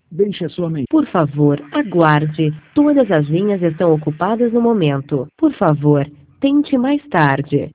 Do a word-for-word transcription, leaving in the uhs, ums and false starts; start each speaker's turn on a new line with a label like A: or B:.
A: Deixe a sua mensagem.
B: Por favor, aguarde. Todas as linhas estão ocupadas no momento. Por favor, tente mais tarde.